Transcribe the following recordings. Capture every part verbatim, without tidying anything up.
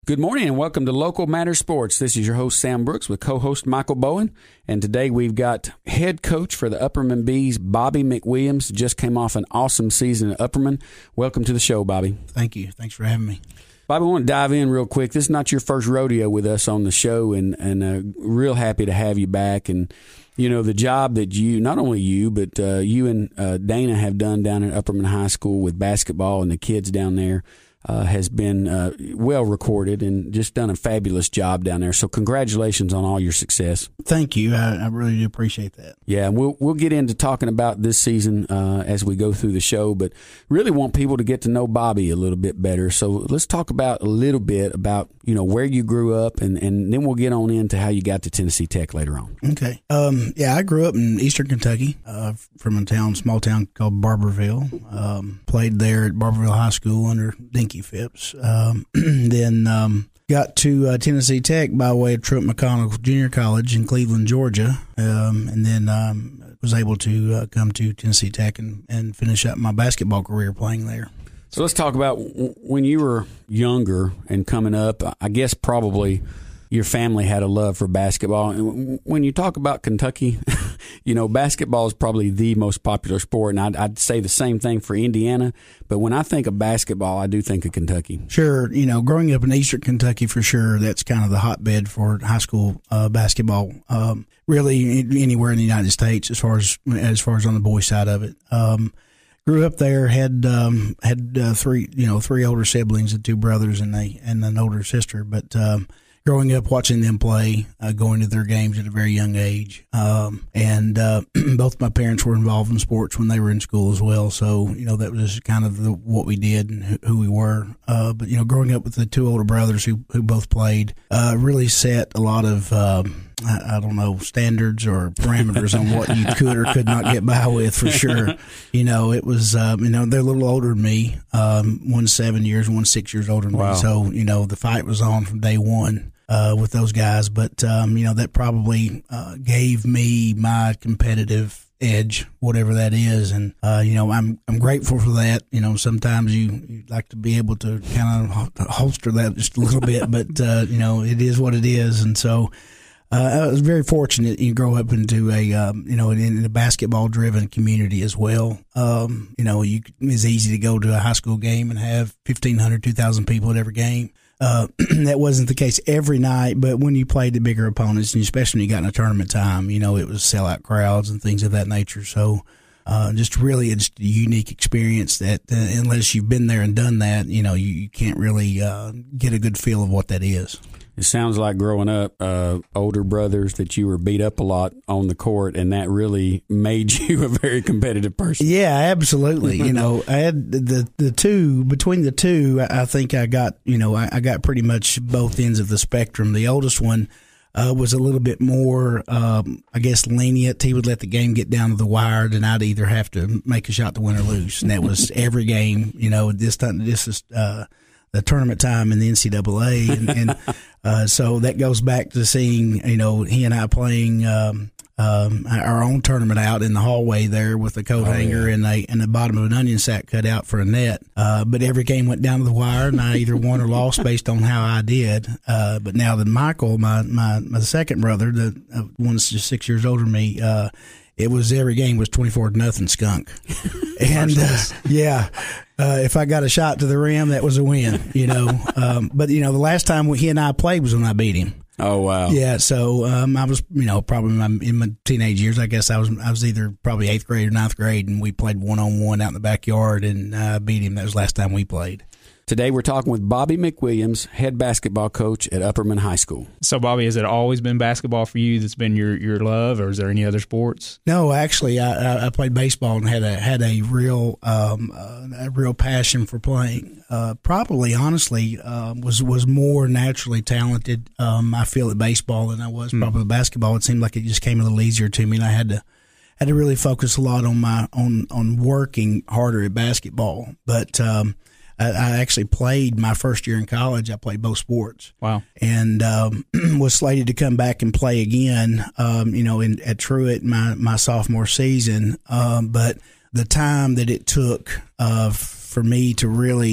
Good morning and welcome to Local Matter Sports. This is your host, Sam Brooks, with co-host Michael Bowen. And today we've got head coach for the Upperman Bees, Bobby McWilliams. Just came off an awesome season at Upperman. Welcome to the show, Bobby. Thank you. Thanks for having me. Bobby, I want to dive in real quick. This is not your first rodeo with us on the show, and, and uh, real happy to have you back. And, you know, the job that you, not only you, but uh, you and uh, Dana have done down at Upperman High School with basketball and the kids down there. Uh, has been uh, well recorded and just done a fabulous job down there. So congratulations on all your success. Thank you. I, I really do appreciate that. Yeah, we'll we'll get into talking about this season uh, as we go through the show, but really want people to get to know Bobby a little bit better. So let's talk about a little bit about, you know, where you grew up, and, and then we'll get on into how you got to Tennessee Tech later on. Okay. Um, yeah, I grew up in Eastern Kentucky, uh, from a town, small town called Barberville. Um, played there at Barberville High School under Dinky Phipps. Um, then um, got to uh, Tennessee Tech by way of Truett McConnell Junior College in Cleveland, Georgia, um, and then um, was able to uh, come to Tennessee Tech and, and finish up my basketball career playing there. So let's talk about when you were younger and coming up. I guess probably your family had a love for basketball. And when you talk about Kentucky, you know, basketball is probably the most popular sport, and I'd, I'd say the same thing for Indiana. But when I think of basketball, I do think of Kentucky. Sure. You know, growing up in Eastern Kentucky, for sure, that's kind of the hotbed for high school uh, basketball. Um, really, anywhere in the United States, as far as as far as on the boys' side of it. Um, grew up there, had um, had uh, three, you know, three older siblings, and two brothers, and they and an older sister, but. Um, Growing up, watching them play, uh, going to their games at a very young age, um, and uh, both my parents were involved in sports when they were in school as well. So, you know, that was kind of the, what we did and who, who we were. Uh, but you know, growing up with the two older brothers who who both played, uh, really set a lot of um, I, I don't know standards or parameters on what you could or could not get by with, for sure. You know, it was um, you know they're a little older than me. Um, one's seven years, one's six years older than wow. me. So you know, the fight was on from day one. Uh, with those guys, but um, you know that probably uh, gave me my competitive edge, whatever that is, and uh, you know I'm I'm grateful for that. You know, sometimes you, you like to be able to kind of holster that just a little bit, but uh, you know it is what it is, and so uh, I was very fortunate. You grow up into a um, you know in, in a basketball driven community as well. Um, you know, you, it's easy to go to a high school game and have fifteen hundred, two thousand people at every game. Uh, that wasn't the case every night, but when you played the bigger opponents, and especially when you got in a tournament time, you know, it was sellout crowds and things of that nature. So, uh, just really it's a unique experience that uh, unless you've been there and done that, you know, you, you can't really uh, get a good feel of what that is. It sounds like growing up, uh, older brothers that you were beat up a lot on the court, and that really made you a very competitive person. Yeah, absolutely. You know, I had the the two between the two. I think I got you know I, I got pretty much both ends of the spectrum. The oldest one uh, was a little bit more, um, I guess, lenient. He would let the game get down to the wire, and I'd either have to make a shot to win or lose, and that was every game. You know, this time this is. Uh, the tournament time in the N C double A, and, and uh, so that goes back to seeing, you know, he and I playing um, um, our own tournament out in the hallway there with a coat oh, hanger yeah. and a and the bottom of an onion sack cut out for a net. Uh, but every game went down to the wire, and I either won or lost based on how I did. Uh, but now that Michael, my, my, my second brother, the uh, one that's just six years older than me, uh, it was every game was twenty-four to nothing skunk. And uh, yeah, uh, if I got a shot to the rim, that was a win, you know. Um, but, you know, the last time he and I played was when I beat him. Oh, wow. Yeah, so um, I was, you know, probably in my, in my teenage years, I guess I was I was either probably eighth grade or ninth grade, and we played one-on-one out in the backyard, and I uh, beat him. That was the last time we played. Today we're talking with Bobby McWilliams, head basketball coach at Upperman High School. So, Bobby, has it always been basketball for you that's been your, your love, or is there any other sports? No, actually, I, I played baseball and had a had a real um, uh, a real passion for playing. Uh, probably, honestly, uh, was was more naturally talented. Um, I feel at baseball than I was probably mm. basketball. It seemed like it just came a little easier to me, and I had to had to really focus a lot on my on on working harder at basketball. But um, I actually played my first year in college. I played both sports. Wow. And um, was slated to come back and play again, um, you know, in, at Truett my, my sophomore season. Um, but the time that it took uh, for me to really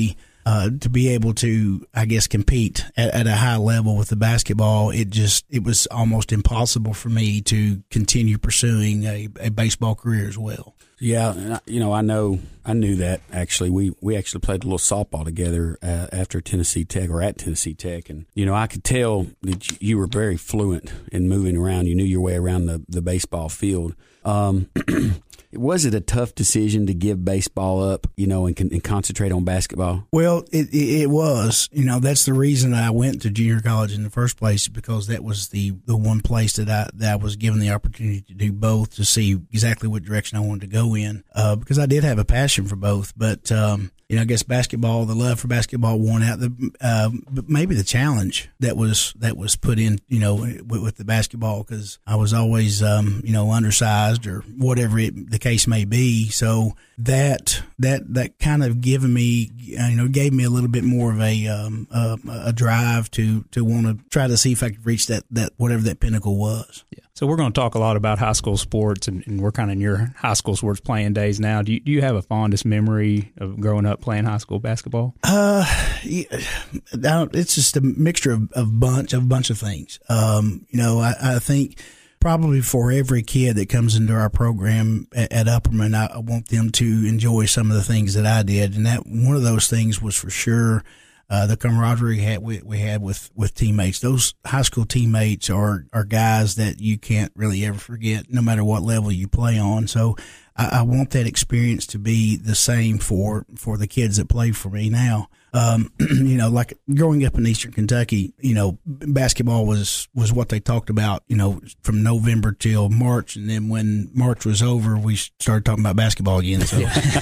uh, to be able to, I guess, compete at, at a high level with the basketball, it just it was almost impossible for me to continue pursuing a, a baseball career as well. Yeah, and I, you know, I know, I knew that actually. We we actually played a little softball together uh, after Tennessee Tech or at Tennessee Tech, and you know, I could tell that you were very fluent in moving around. You knew your way around the the baseball field. Um, was it a tough decision to give baseball up, you know, and, and concentrate on basketball? Well, it, it it was. You know, that's the reason I went to junior college in the first place, because that was the, the one place that I that I was given the opportunity to do both, to see exactly what direction I wanted to go in. Uh, because I did have a passion for both, but um, you know, I guess basketball, the love for basketball won out. The uh, but maybe the challenge that was that was put in, you know, with, with the basketball, because I was always, um, you know, undersized or whatever it, the case may be. So that that that kind of given me, you know, gave me a little bit more of a um, a, a drive to to want to try to see if I could reach that that whatever that pinnacle was. Yeah. So we're going to talk a lot about high school sports, and, and we're kind of in your high school sports playing days now. Do you, do you have a fondest memory of growing up playing high school basketball? Uh, it's just a mixture of, of bunch of bunch of things. Um, you know, I, I think probably for every kid that comes into our program at, at Upperman, I, I want them to enjoy some of the things that I did, and that one of those things was for sure. Uh, the camaraderie had, we, we had with, with teammates. Those high school teammates are, are guys that you can't really ever forget, no matter what level you play on. So I, I want that experience to be the same for, for the kids that play for me now. Um, you know, like growing up in Eastern Kentucky, you know, basketball was, was what they talked about, you know, from November till March. And then when March was over, we started talking about basketball again. So,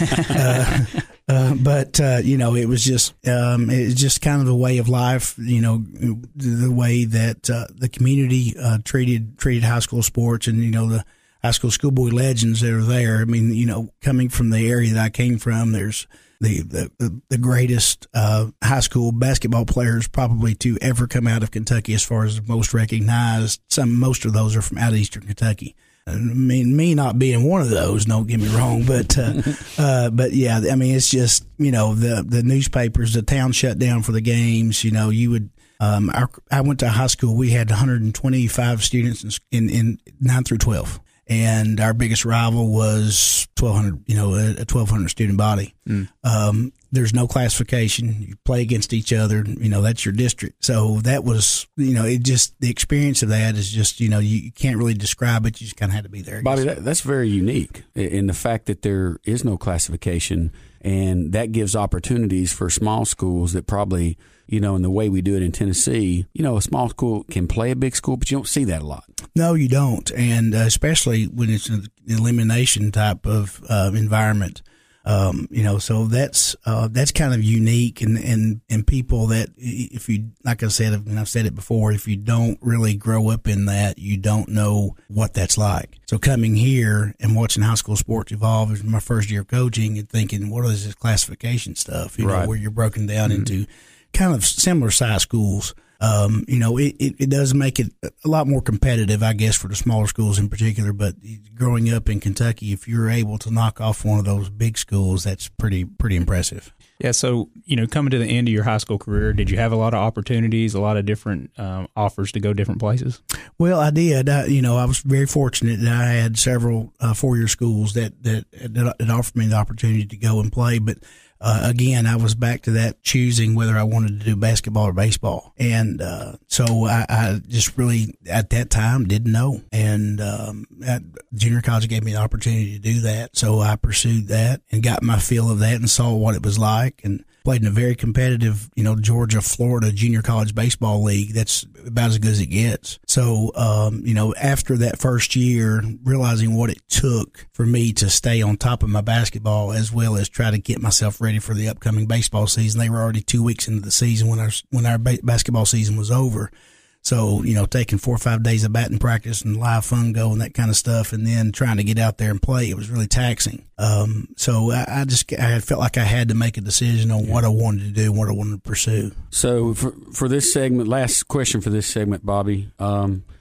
uh, uh, but, uh, you know, it was just, um, it was just kind of a way of life, you know, the way that, uh, the community, uh, treated, treated high school sports, and, you know, the high school schoolboy legends that are there. I mean, you know, coming from the area that I came from, there's, The, the the greatest uh, high school basketball players probably to ever come out of Kentucky, as far as most recognized. Some most of those are from out of Eastern Kentucky. I mean, me not being one of those, don't get me wrong, but uh, uh, but yeah, I mean, it's just, you know, the the newspapers, the town shut down for the games. You know, you would. Um, our, I went to high school. We had one hundred twenty-five students in, in, in nine through twelve. And our biggest rival was twelve hundred, you know, a twelve hundred student body. Mm. Um, there's no classification. You play against each other. You know, that's your district. So that was, you know, it just, the experience of that is just, you know, you, you can't really describe it. You just kind of had to be there. Bobby, that, that's very unique in the fact that there is no classification, and that gives opportunities for small schools that probably, you know, in the way we do it in Tennessee, you know, a small school can play a big school, but you don't see that a lot. No, you don't. And uh, especially when it's an elimination type of uh, environment. Um, you know, so that's uh, that's kind of unique, and, and, and people that, if you, like I said, and I've said it before, if you don't really grow up in that, you don't know what that's like. So coming here and watching high school sports evolve is my first year of coaching, and thinking, what is this classification stuff? You right. know, where you're broken down mm-hmm. into kind of similar size schools. Um, you know, it, it, it does make it a lot more competitive, I guess, for the smaller schools in particular. But growing up in Kentucky, if you're able to knock off one of those big schools, that's pretty pretty impressive. Yeah. So, you know, coming to the end of your high school career, did you have a lot of opportunities, a lot of different um, offers to go different places? Well, I did. I, you know, I was very fortunate that I had several uh, four-year schools that, that that offered me the opportunity to go and play. But Uh, again, I was back to that, choosing whether I wanted to do basketball or baseball. And uh, so I, I just really, at that time, didn't know. And um, at junior college gave me the opportunity to do that. So I pursued that and got my feel of that and saw what it was like, and played in a very competitive, you know, Georgia, Florida junior college baseball league. That's about as good as it gets. So, um, you know, after that first year, realizing what it took for me to stay on top of my basketball, as well as try to get myself ready for the upcoming baseball season. They were already two weeks into the season when our, when our ba- basketball season was over. So, you know, taking four or five days of batting practice and live fungo and that kind of stuff, and then trying to get out there and play, it was really taxing. Um, so I, I just, I felt like I had to make a decision on yeah. what I wanted to do and what I wanted to pursue. So for, for this segment, last question for this segment, Bobby, um,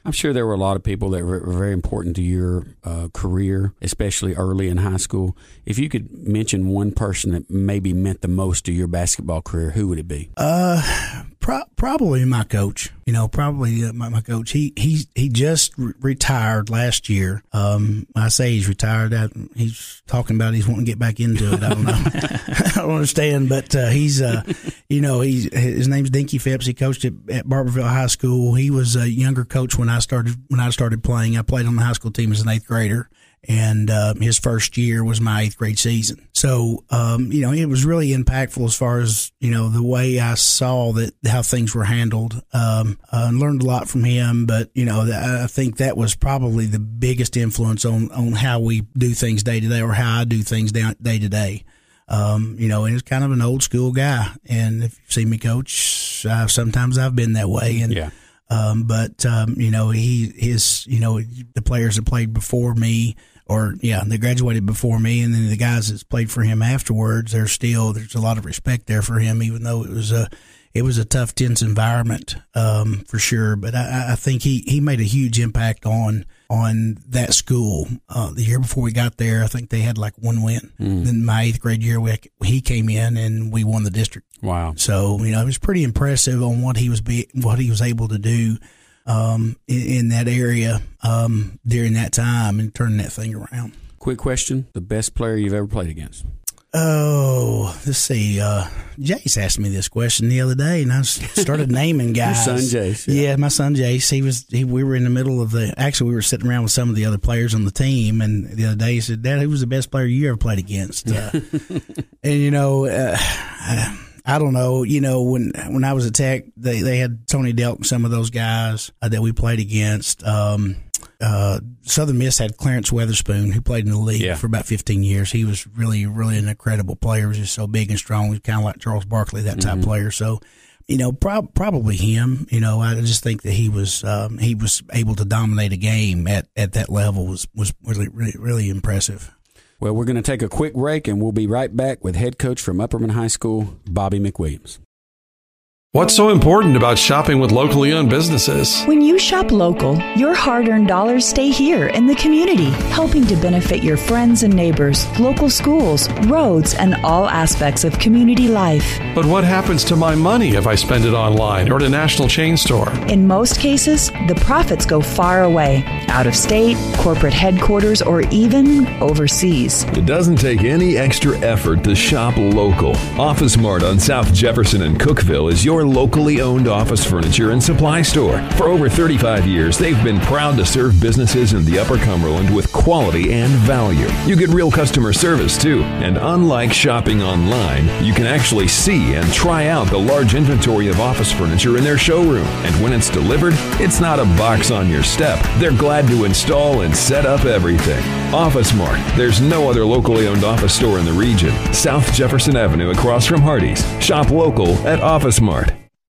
I'm sure there were a lot of people that were very important to your uh, career, especially early in high school. If you could mention one person that maybe meant the most to your basketball career, who would it be? Uh, pro- probably my coach. You know, probably uh, my, my coach. He he he just re- retired last year. Um, I say he's retired. I, he's talking about he's wanting to get back into it. I don't know. I don't understand, but uh, he's uh, you know, he's his name's Dinky Phipps. He coached at, at Barberville High School. He was a younger coach when I started when I started playing. I played on the high school team as an eighth grader. And uh, his first year was my eighth grade season. So, um, you know, it was really impactful as far as, you know, the way I saw that how things were handled. Um, uh, learned a lot from him. But, you know, I think that was probably the biggest influence on, on how we do things day to day, or how I do things day, day to day. Um, you know, and he's kind of an old school guy. And if you've seen me coach, uh, sometimes I've been that way. And yeah. Um, but, um, you know, he, his, you know, the players that played before me, or, yeah, they graduated before me, and then the guys that's played for him afterwards, there's still, there's a lot of respect there for him, even though it was a, it was a tough, tense environment, um, for sure. But I, I think he, he made a huge impact on, on that school. Uh, the year before we got there, I think they had like one win. Mm. Then my eighth grade year, we, he came in and we won the district. Wow. So, you know, it was pretty impressive on what he was, be, what he was able to do. Um, in, in that area, um, during that time, and turning that thing around. Quick question: the best player you've ever played against? Oh, let's see. Uh, Jace asked me this question the other day, and I started naming guys. Your son Jace. Yeah. yeah, my son Jace. He was. He, we were in the middle of the. Actually, we were sitting around with some of the other players on the team, and the other day he said, "Dad, who was the best player you ever played against?" Uh, and you know. Uh, I, I don't know. You know, when when I was at Tech, they, they had Tony Delk and some of those guys uh, that we played against. Um, uh, Southern Miss had Clarence Weatherspoon, who played in the league yeah. for about fifteen years. He was really, really an incredible player. He was just so big and strong. He was kind of like Charles Barkley, that type mm-hmm. player. So, you know, prob- probably him. You know, I just think that he was um, he was able to dominate a game at, at that level was was really, really, really impressive. Well, we're going to take a quick break, and we'll be right back with head coach from Upperman High School, Bobby McWilliams. What's so important about shopping with locally owned businesses? When you shop local, your hard-earned dollars stay here in the community, helping to benefit your friends and neighbors, local schools, roads, and all aspects of community life. But what happens to my money if I spend it online or at a national chain store? In most cases, the profits go far away, out of state, corporate headquarters, or even overseas. It doesn't take any extra effort to shop local. Office Mart on South Jefferson and Cookeville is your locally owned office furniture and supply store. For over thirty-five years, they've been proud to serve businesses in the Upper Cumberland with quality and value. You get real customer service, too. And unlike shopping online, you can actually see and try out the large inventory of office furniture in their showroom. And when it's delivered, it's not a box on your step. They're glad to install and set up everything. Office Mart. There's no other locally owned office store in the region. South Jefferson Avenue across from Hardee's. Shop local at Office Mart.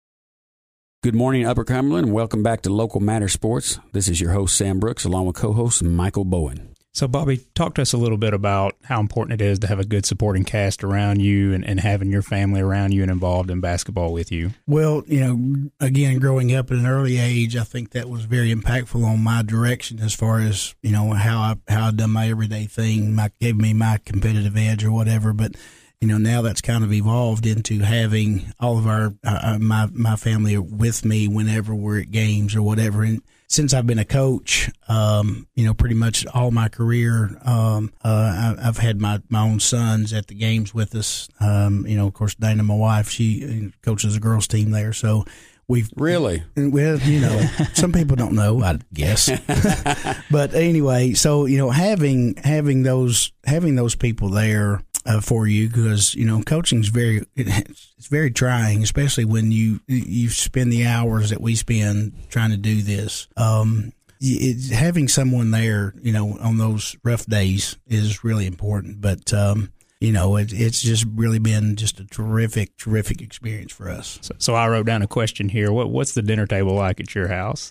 Good morning, Upper Cumberland, and welcome back to Local Matter Sports. This is your host, Sam Brooks, along with co-host Michael Bowen. So, Bobby, talk to us a little bit about how important it is to have a good supporting cast around you and, and having your family around you and involved in basketball with you. Well, you know, again, growing up at an early age, I think that was very impactful on my direction as far as, you know, how I how I done my everyday thing, my, gave me my competitive edge or whatever. But you know, now that's kind of evolved into having all of our uh, my my family with me whenever we're at games or whatever. And since I've been a coach, um, you know, pretty much all my career, um, uh, I, I've had my, my own sons at the games with us. Um, you know, of course, Dana, my wife, she coaches a girls team there, so. We've really well, you know, some people don't know, I guess. But anyway, so you know, having having those having those people there uh, for you, because you know, coaching's very it's very trying, especially when you you spend the hours that we spend trying to do this. Um, it, having someone there, you know, on those rough days is really important. But um, you know, it, it's just really been just a terrific, terrific experience for us. So, so I wrote down a question here. What What's the dinner table like at your house?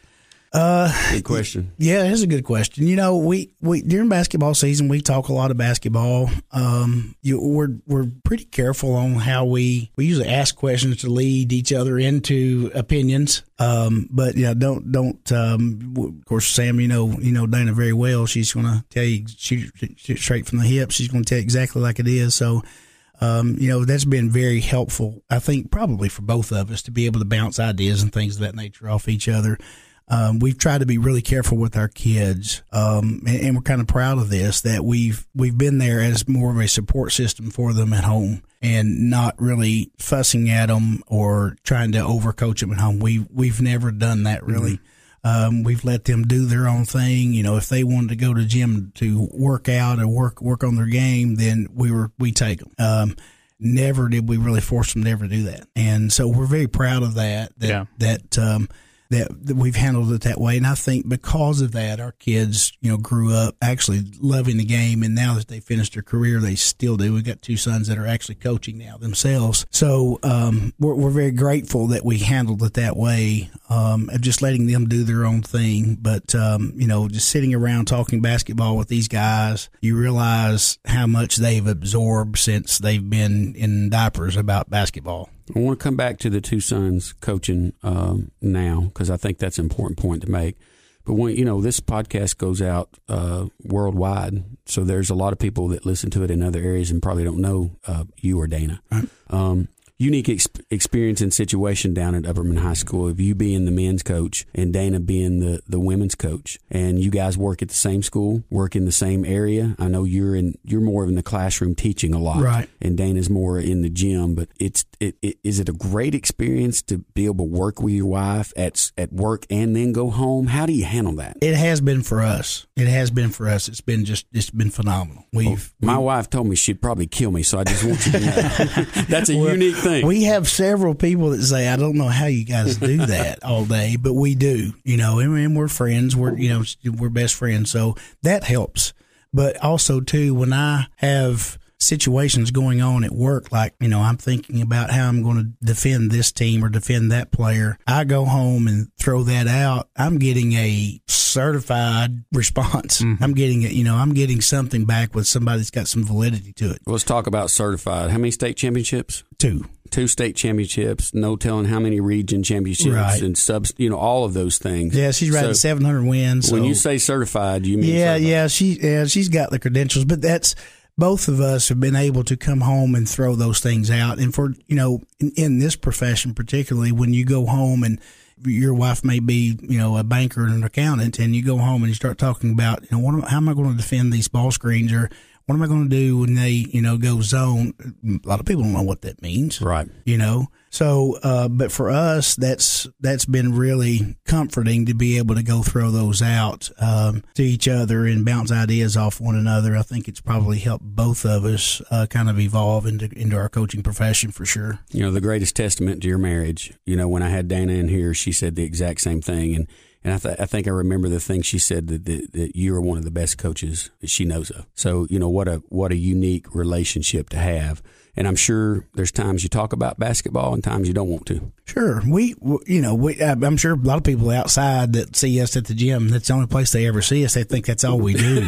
Uh, Good question. Yeah, it's a good question. You know, we, we during basketball season, we talk a lot of basketball. Um, you, we're we're pretty careful on how we we usually ask questions to lead each other into opinions. Um, but yeah, don't don't. Um, of course, Sam, you know you know Dana very well. She's going to tell you shoot, shoot straight from the hip. She's going to tell you exactly like it is. So. Um, you know, that's been very helpful, I think, probably for both of us to be able to bounce ideas and things of that nature off each other. Um, we've tried to be really careful with our kids, um, and, and we're kind of proud of this, that we've we've been there as more of a support system for them at home and not really fussing at them or trying to overcoach them at home. We, we've never done that, really. Mm-hmm. Um, we've let them do their own thing. You know, if they wanted to go to the gym to work out or work work on their game, then we were we take them. Um, never did we really force them to ever do that, and so we're very proud of that. That yeah. that um, that, that we've handled it that way, and I think because of that, our kids, you know, grew up actually loving the game, and now that they finished their career, they still do. We've got two sons that are actually coaching now themselves, so um, we're, we're very grateful that we handled it that way, um, of just letting them do their own thing. But um, you know, just sitting around talking basketball with these guys, you realize how much they've absorbed since they've been in diapers about basketball. I want to come back to the two sons coaching um, now, because I think that's an important point to make. But when you know this podcast goes out uh, worldwide, so there's a lot of people that listen to it in other areas and probably don't know uh, you or Dana. Right. Um, unique ex- experience and situation down at Upperman High School of you being the men's coach and Dana being the, the women's coach, and you guys work at the same school, work in the same area. I know you're in you're more in the classroom teaching a lot, right? And Dana's more in the gym. But it's it, it is it a great experience to be able to work with your wife at at work and then go home? How do you handle that? It has been for us. It has been for us. It's been just it's been phenomenal. We've well, my we've, wife told me she'd probably kill me, so I just want you to know that's a well, unique thing. We have several people that say, I don't know how you guys do that all day, but we do, you know, and, and we're friends. We're, you know, we're best friends. So that helps. But also, too, when I have situations going on at work, like, you know, I'm thinking about how I'm going to defend this team or defend that player, I go home and throw that out. I'm getting a certified response. Mm-hmm. I'm getting it, you know, I'm getting something back with somebody that's got some validity to it. Let's talk about certified. How many state championships? Two. Two state championships, no telling how many region championships, right. and subs, you know, all of those things. Yeah, she's riding so, seven hundred wins. So. When you say certified, you mean yeah, certified. yeah, she yeah, she's got the credentials, but that's both of us have been able to come home and throw those things out. And for you know, in, in this profession particularly, when you go home and your wife may be, you know, a banker and an accountant, and you go home and you start talking about, you know, what am, how am I going to defend these ball screens, or what am I going to do when they, you know, go zone? A lot of people don't know what that means. Right. You know, so, uh, but for us, that's, that's been really comforting to be able to go throw those out, um, to each other and bounce ideas off one another. I think it's probably helped both of us, uh, kind of evolve into, into our coaching profession for sure. You know, the greatest testament to your marriage, you know, when I had Dana in here, she said the exact same thing. And, And I, th- I think I remember the thing she said, that, that, that you are one of the best coaches that she knows of. So, you know, what a what a unique relationship to have. And I'm sure there's times you talk about basketball and times you don't want to. Sure. We, you know, we, I'm sure a lot of people outside that see us at the gym, that's the only place they ever see us. They think that's all we do.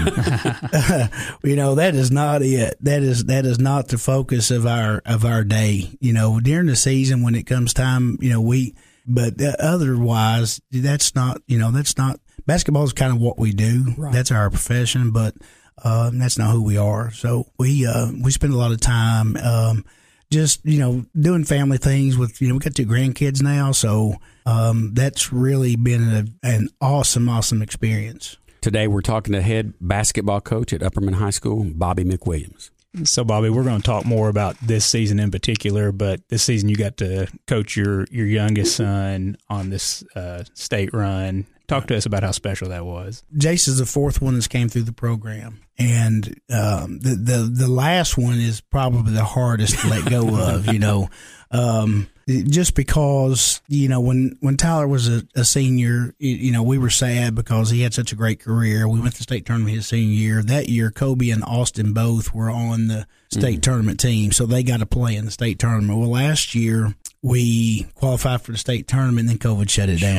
uh, you know, that is not it. That is, that is not the focus of our, of our day. You know, during the season when it comes time, you know, we, But uh, otherwise, that's not, you know, that's not, basketball is kind of what we do. Right. That's our profession, but uh, that's not who we are. So we uh, we spend a lot of time um, just, you know, doing family things with, you know, we got two grandkids now. So um, that's really been a, an awesome, awesome experience. Today we're talking to head basketball coach at Upperman High School, Bobby McWilliams. So, Bobby, we're going to talk more about this season in particular, but this season you got to coach your, your youngest son on this uh, state run. Talk to us about how special that was. Jace is the fourth one that's came through the program, and um, the, the the last one is probably the hardest to let go of, you know, um, just because, you know, when, when Tyler was a, a senior, you know, we were sad because he had such a great career. We went to the state tournament his senior year. That year, Kobe and Austin both were on the state mm-hmm. tournament team, so they got to play in the state tournament. Well, last year we qualified for the state tournament, and then COVID shut it down.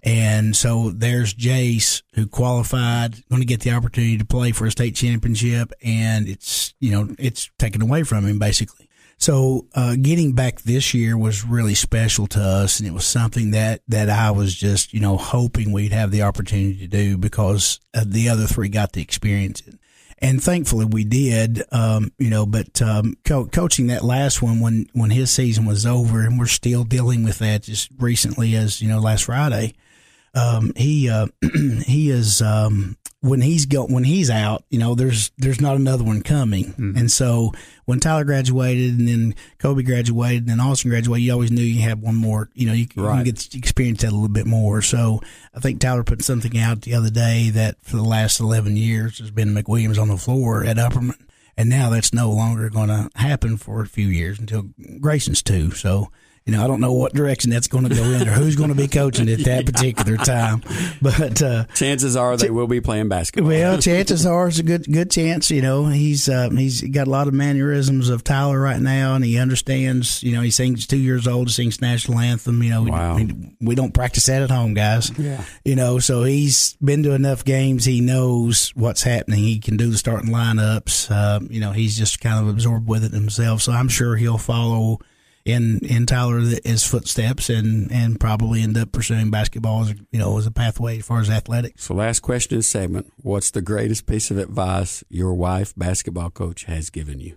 And so there's Jace, who qualified, going to get the opportunity to play for a state championship, and it's, you know, it's taken away from him basically. So uh, getting back this year was really special to us, and it was something that, that I was just, you know, hoping we'd have the opportunity to do because uh, the other three got to experience it. And thankfully we did, um, you know, but um, co- coaching that last one when, when his season was over, and we're still dealing with that just recently as, you know, last Friday, um, he uh, he is um, when he's go when he's out, you know, there's there's not another one coming. Mm-hmm. And so when Tyler graduated, and then Kobe graduated, and then Austin graduated, you always knew you had one more. You know, you, right. you can get to experience that a little bit more. So I think Tyler put something out the other day that for the last eleven years has been McWilliams on the floor at Upperman, and now that's no longer going to happen for a few years until Grayson's two. So. You know, I don't know what direction that's going to go in or who's going to be coaching at that particular time. But uh, chances are they will be playing basketball. Well, chances are it's a good good chance. You know, he's uh, he's got a lot of mannerisms of Tyler right now, and he understands. You know, he sings two years old, sings national anthem. You know, wow. we, we don't practice that at home, guys. Yeah. You know, so he's been to enough games. He knows what's happening. He can do the starting lineups. Uh, you know, he's just kind of absorbed with it himself. So I'm sure he'll follow in in Tyler his footsteps and, and probably end up pursuing basketball as, you know, as a pathway as far as athletics. So last question of the segment, what's the greatest piece of advice your wife, basketball coach, has given you?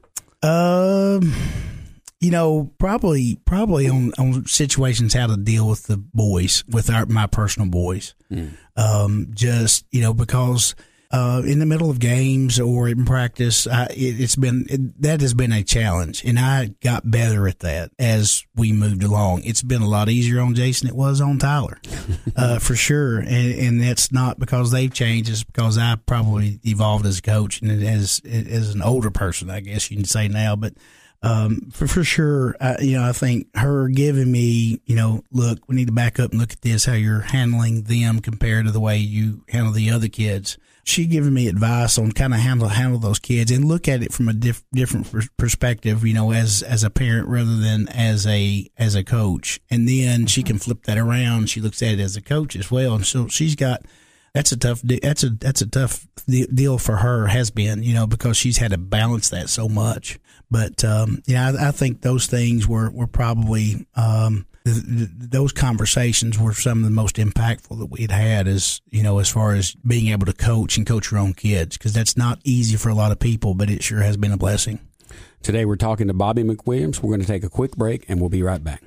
Um, you know, probably probably on, on situations how to deal with the boys, with our my personal boys. Mm. Um, just, you know, because Uh, in the middle of games or in practice, I, it, it's been it, that has been a challenge, and I got better at that as we moved along. It's been a lot easier on Jason than it was on Tyler, uh, for sure. And, and that's not because they've changed; it's because I probably evolved as a coach and as as an older person, I guess you can say now. But um, for for sure, I, you know, I think her giving me, you know, look, we need to back up and look at this, how you're handling them compared to the way you handle the other kids. She giving me advice on kind of handle handle those kids and look at it from a diff, different perspective, you know, as as a parent rather than as a as a coach. And then she can flip that around. She looks at it as a coach as well, and so she's got that's a tough that's a that's a tough deal for her, has been, you know, because she's had to balance that so much. But um, yeah, I, I think those things were were probably. Um, Those conversations were some of the most impactful that we'd had, as you know, as far as being able to coach and coach your own kids, because that's not easy for a lot of people, but it sure has been a blessing. Today we're talking to Bobby McWilliams. We're going to take a quick break, and we'll be right back.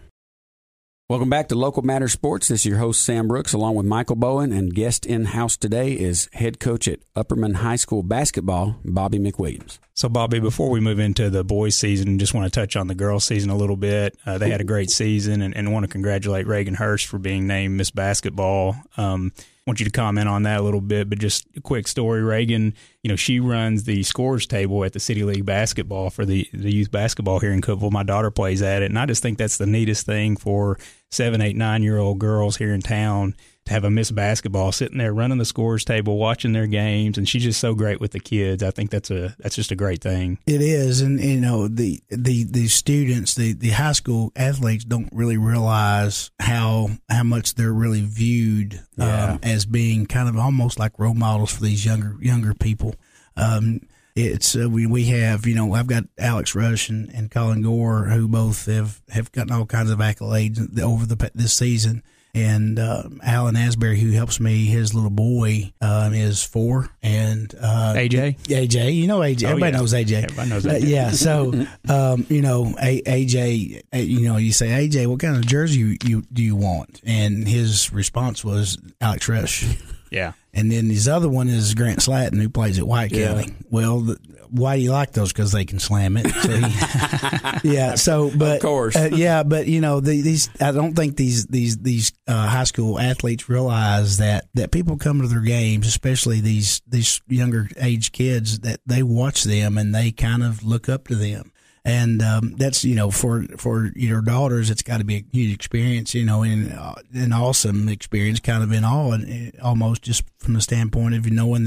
Welcome back to Local Matters Sports. This is your host, Sam Brooks, along with Michael Bowen, and guest in-house today is head coach at Upperman High School basketball, Bobby McWilliams. So, Bobby, before we move into the boys' season, just want to touch on the girls' season a little bit. Uh, they had a great season, and, and want to congratulate Reagan Hurst for being named Miss Basketball. Um, I want you to comment on that a little bit, but just a quick story. Reagan, you know, she runs the scores table at the City League basketball for the, the youth basketball here in Cookeville. My daughter plays at it, and I just think that's the neatest thing for seven, eight, nine-year-old girls here in town to have a Miss Basketball sitting there running the scores table, watching their games, and she's just so great with the kids. I think that's a that's just a great thing. It is, and you know the the, the students, the, the high school athletes don't really realize how how much they're really viewed yeah. um, as being kind of almost like role models for these younger younger people. Um, It's uh, we we have you know I've got Alex Rush and, and Colin Gore, who both have, have gotten all kinds of accolades over the this season, and uh, Alan Asbury, who helps me, his little boy um, is four, and uh, A J A J you know A J oh, everybody yeah. knows A J everybody knows A J. Uh, yeah so um, you know A, AJ you know you say, A J, what kind of jersey you, you do you want, and his response was Alex Rush. Yeah. And then his other one is Grant Slatton, who plays at White Yeah. County. Well, the, why do you like those? Because they can slam it. So he, yeah. So, but of course, uh, yeah. But you know, the, these I don't think these these these uh, high school athletes realize that that people come to their games, especially these these younger age kids, that they watch them and they kind of look up to them. And um, that's, you know, for for your daughters, it's got to be a huge experience, you know, and uh, an awesome experience, kind of in all, and almost just from the standpoint of knowing that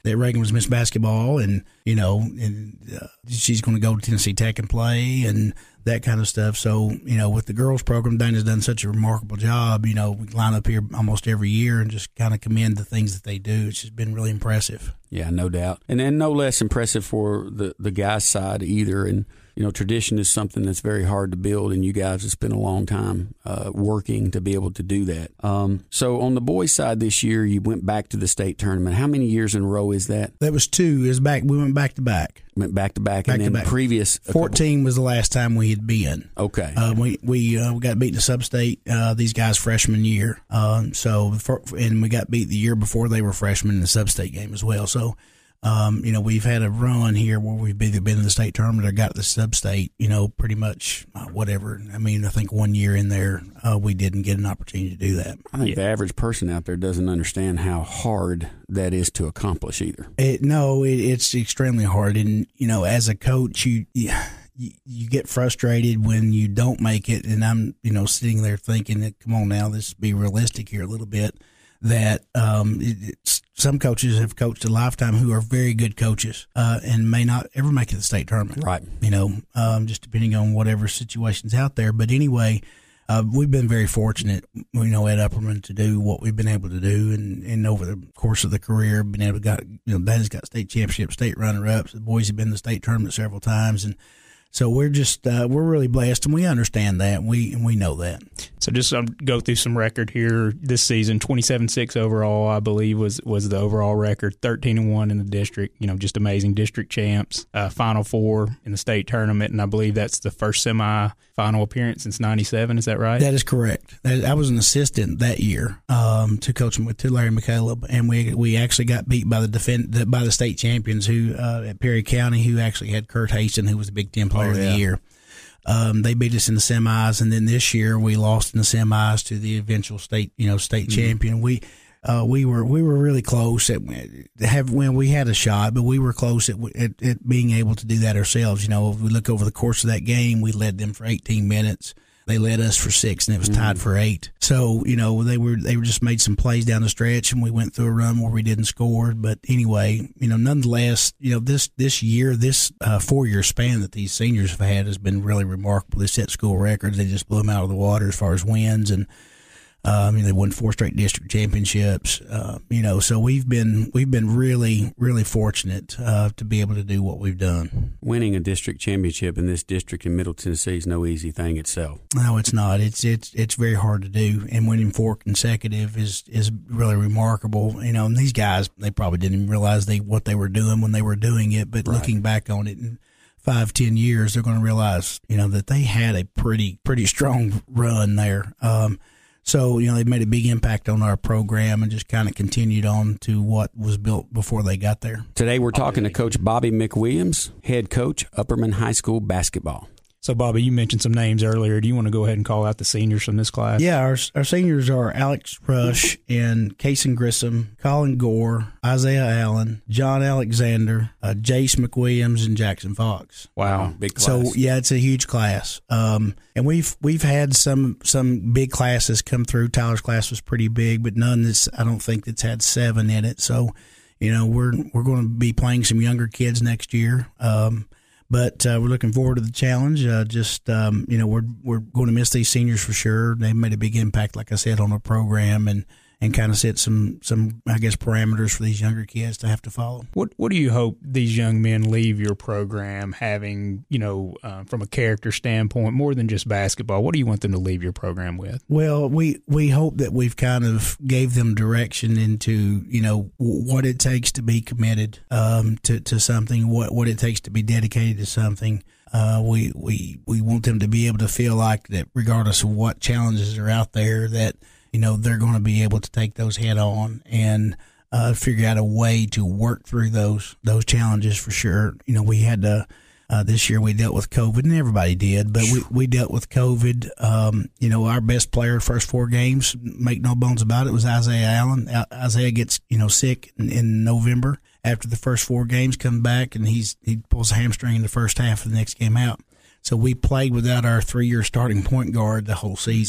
that Reagan was Miss Basketball, and you know, and uh, she's going to go to Tennessee Tech and play, and that kind of stuff. So, you know, with the girls program, Dana's done such a remarkable job. You know, we line up here almost every year and just kind of commend the things that they do. It's just been really impressive. Yeah, no doubt. And then no less impressive for the, the guys' side either. And, you know, tradition is something that's very hard to build, and you guys have spent a long time uh, working to be able to do that. Um, so on the boys' side this year, you went back to the state tournament. How many years in a row is that? That was two. It was back. We went back to back. Went back to back, back and then to back. previous fourteen was the last time we had been. Okay, uh, we we uh, we got beat in the sub-state. Uh, these guys freshman year. Um, so for, and we got beat the year before they were freshmen in the sub-state game as well. So. Um, you know, we've had a run here where we've either been in the state tournament or got the sub-state, you know, pretty much uh, whatever. I mean, I think one year in there, uh, we didn't get an opportunity to do that. I think yeah. the average person out there doesn't understand how hard that is to accomplish either. It, no, it, it's extremely hard. And, you know, as a coach, you, you you get frustrated when you don't make it. And I'm, you know, sitting there thinking that, come on now, let's be realistic here a little bit. That um, it, it's, some coaches have coached a lifetime who are very good coaches uh, and may not ever make it to the state tournament. Right. You know, um, just depending on whatever situation's out there. But anyway, uh, we've been very fortunate, you know, at Upperman to do what we've been able to do. And, and over the course of the career, been able to got, you know, Dana's got state championship, state runner-ups. The boys have been in the state tournament several times. And so we're just uh, we're really blessed, and we understand that, and we and we know that. So just um, go through some record here this season. twenty-seven six overall, I believe, was was the overall record. thirteen and one in the district. You know, just amazing district champs. Uh, Final Four in the state tournament, and I believe that's the first semi-final appearance since ninety-seven. Is that right? That is correct. I was an assistant that year um, to coach with to Larry McCaleb, and we we actually got beat by the defend by the state champions who uh, at Perry County, who actually had Kurt Haston, who was the Big Ten player. Of the year. Um, they beat us in the semis, and then this year we lost in the semis to the eventual state, you know, state mm-hmm. champion. We uh, we were we were really close at have when we had a shot, but we were close at, at at being able to do that ourselves. You know, if we look over the course of that game, we led them for eighteen minutes. They led us for six, and it was tied mm-hmm. for eight. So, you know, they were they were just made some plays down the stretch, and we went through a run where we didn't score. But anyway, you know, nonetheless, you know, this this year, this uh, four year span that these seniors have had has been really remarkable. They set school records. They just blew them out of the water as far as wins, and uh, I mean, they won four straight district championships. Uh, you know, so we've been we've been really really fortunate uh, to be able to do what we've done. Winning a district championship in this district in Middle Tennessee is no easy thing itself. No, it's not. It's it's it's very hard to do, and winning four consecutive is is really remarkable. You know, and these guys, they probably didn't even realize they what they were doing when they were doing it, but right. looking back on it in five, ten years, they're going to realize, you know, that they had a pretty pretty strong run there. Um, So, you know, they made a big impact on our program and just kind of continued on to what was built before they got there. Today we're talking to Coach Bobby McWilliams, head coach, Upperman High School basketball. So, Bobby, you mentioned some names earlier. Do you want to go ahead and call out the seniors from this class? Yeah, our our seniors are Alex Rush and Kason Grissom, Colin Gore, Isaiah Allen, John Alexander, uh, Jace McWilliams, and Jackson Fox. Wow, big class. So, yeah, it's a huge class. Um, and we've we've had some some big classes come through. Tyler's class was pretty big, but none that's I don't think that's had seven in it. So, you know, we're we're going to be playing some younger kids next year. Um, But uh, we're looking forward to the challenge. Uh, just um, you know, we're we're going to miss these seniors for sure. They've made a big impact, like I said, on our program, and, and kind of set some some I guess parameters for these younger kids to have to follow. What What do you hope these young men leave your program having? You know, uh, from a character standpoint, more than just basketball. What do you want them to leave your program with? Well, we we hope that we've kind of gave them direction into you know what it takes to be committed um, to to something, what what it takes to be dedicated to something. Uh, we we we want them to be able to feel like that, regardless of what challenges are out there, that you know they're going to be able to take those head on and uh, figure out a way to work through those those challenges for sure. You know, we had to. Uh, this year we dealt with COVID, and everybody did, but we, we dealt with COVID. Um, you know, our best player first four games, make no bones about it, was Isaiah Allen. Isaiah gets, you know, sick in, in November after the first four games, come back, and he's he pulls a hamstring in the first half of the next game out. So we played without our three-year starting point guard the whole season.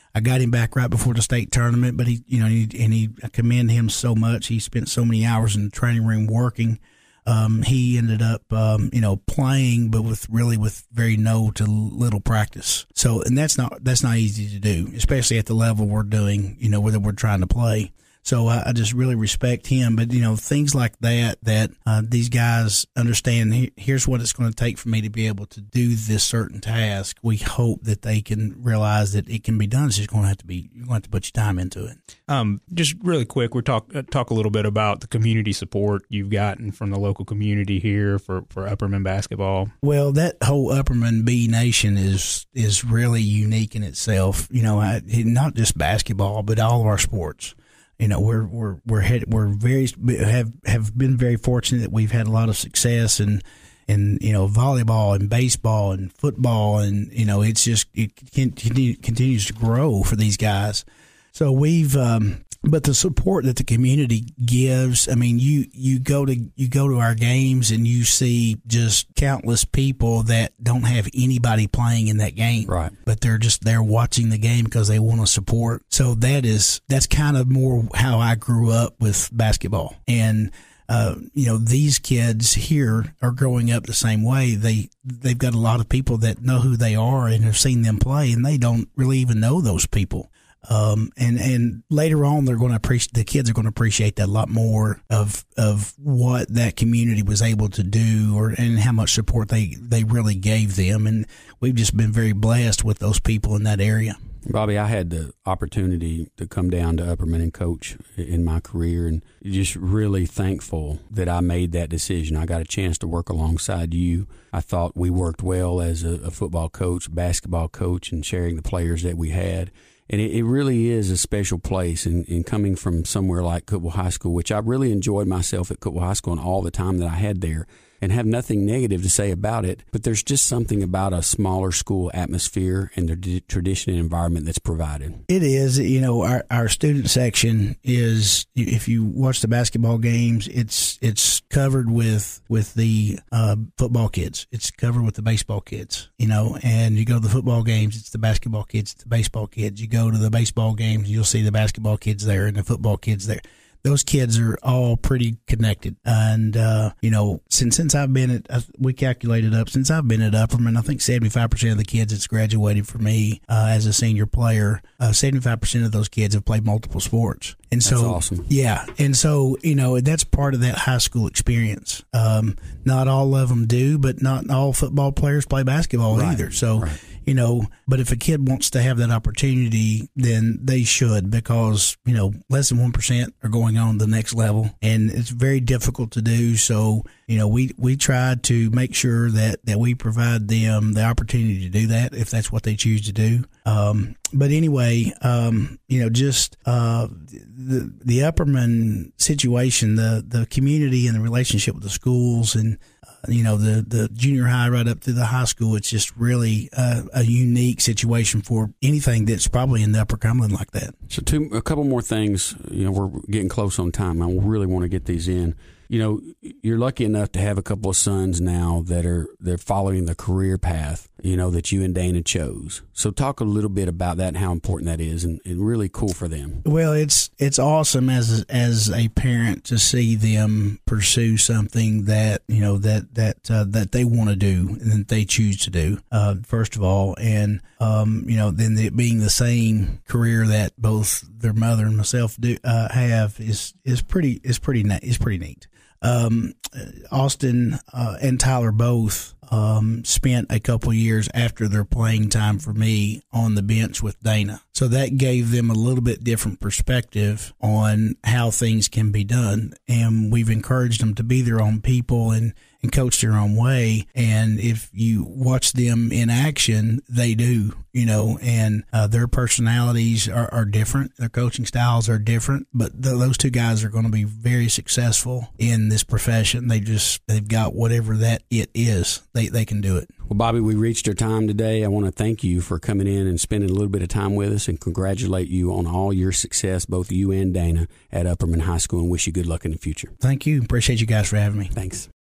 I got him back right before the state tournament, but he, you know, he, and he, I commend him so much. He spent so many hours in the training room working. Um, he ended up, um, you know, playing, but with really with very no to little practice. So, and that's not that's not easy to do, especially at the level we're doing, you know, where we're trying to play. So I, I just really respect him. But, you know, things like that, that uh, these guys understand, he, here's what it's going to take for me to be able to do this certain task. We hope that they can realize that it can be done. It's just going to have to be, you're going to have to put your time into it. Um, just really quick, we're talk uh, talk a little bit about the community support you've gotten from the local community here for, for Upperman basketball. Well, that whole Upperman B Nation is is really unique in itself. You know, I, not just basketball, but all of our sports. You know, we're we're we're head, we're very have have been very fortunate that we've had a lot of success in in you know volleyball and baseball and football, and you know it's just it continue, continues to grow for these guys. So we've um, but the support that the community gives, I mean, you you go to you go to our games and you see just countless people that don't have anybody playing in that game, right? But they're just there watching the game because they want to support. So that is that's kind of more how I grew up with basketball. And uh, you know, these kids here are growing up the same way. They they've got a lot of people that know who they are and have seen them play, and they don't really even know those people. Um, and, and later on, they're going to appreciate, the kids are going to appreciate that a lot more of, of what that community was able to do, or, and how much support they, they really gave them. And we've just been very blessed with those people in that area. Bobby, I had the opportunity to come down to Upperman and coach in my career, and just really thankful that I made that decision. I got a chance to work alongside you. I thought we worked well as a, a football coach, basketball coach, and sharing the players that we had. And it, it really is a special place. And, and coming from somewhere like Cookeville High School, which I really enjoyed myself at Cookeville High School and all the time that I had there, and have nothing negative to say about it, but there's just something about a smaller school atmosphere and the d- tradition and environment that's provided. It is. You know, our, our student section is, if you watch the basketball games, it's it's covered with with the uh, football kids. It's covered with the baseball kids, you know, and you go to the football games, it's the basketball kids, it's the baseball kids. You go to the baseball games, you'll see the basketball kids there and the football kids there. Those kids are all pretty connected. And, uh, you know, since since I've been at, we calculated up, since I've been at Upperman, I think seventy-five percent of the kids that's graduated for me uh, as a senior player, uh, seventy-five percent of those kids have played multiple sports. And so, that's awesome. Yeah. And so, you know, that's part of that high school experience. Um, not all of them do, but not all football players play basketball right. either. So, right. You know, but if a kid wants to have that opportunity, then they should, because, you know, less than one percent are going on to the next level, and it's very difficult to do. So, you know, we, we try to make sure that, that we provide them the opportunity to do that if that's what they choose to do. Um, but anyway, um, you know, just uh, the the Upperman situation, the, the community and the relationship with the schools, and you know, the, the junior high right up to the high school, it's just really uh, a unique situation for anything that's probably in the Upper Cumberland like that. So two, a couple more things. You know, we're getting close on time. I really want to get these in. You know, you're lucky enough to have a couple of sons now that are they're following the career path, you know, that you and Dana chose. So talk a little bit about that and how important that is, and, and really cool for them. Well, it's it's awesome as as a parent to see them pursue something that, you know, that that uh, that they want to do and that they choose to do. Uh, first of all, and um, you know, then it being the same career that both their mother and myself do uh, have is is pretty is pretty is pretty neat. Um, Austin uh, and Tyler both um, spent a couple years after their playing time for me on the bench with Dana. So that gave them a little bit different perspective on how things can be done. And we've encouraged them to be their own people and, and coach their own way. And if you watch them in action, they do, you know, and uh, their personalities are, are different. Their coaching styles are different, but th- those two guys are going to be very successful in this profession. They just, they've got whatever that it is. They, they can do it. Well, Bobby, we reached our time today. I want to thank you for coming in and spending a little bit of time with us, and congratulate you on all your success, both you and Dana, at Upperman High School, and wish you good luck in the future. Thank you. Appreciate you guys for having me. Thanks.